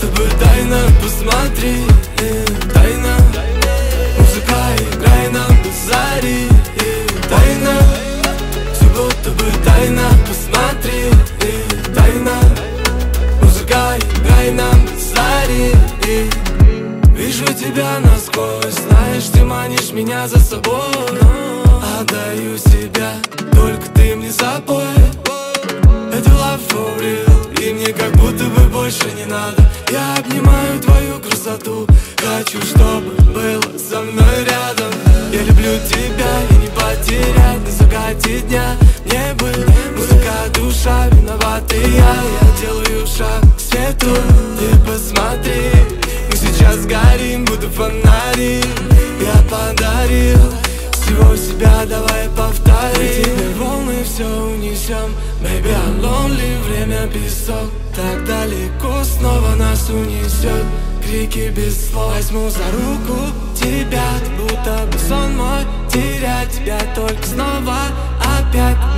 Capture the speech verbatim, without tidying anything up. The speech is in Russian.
будто бы тайна, посмотри, тайна. Музыка, играй нам до зари, тайна. Все будто бы тайна, посмотри, тайна. Музыка, играй нам до зари. Вижу тебя насквозь, знаешь, ты манишь меня за собой. Отдаю себя, только ты мне забой. Это love for real, и мне как будто бы больше не надо. Я обнимаю твою красоту, хочу, чтобы было со мной рядом. Я люблю тебя и не потерять на закате дня. Мне бы музыка, душа, виновата я. Я делаю шаг к свету, ты посмотри. Мы сейчас горим, будто фонари. Я подарил всего себя, давай повтори. Теперь волны все унесем. Baby, I'm lonely, время песок. Так далеко снова нас унесет. Крики без слов. Возьму за руку тебя, будто бы сон мой. Терять тебя только снова опять.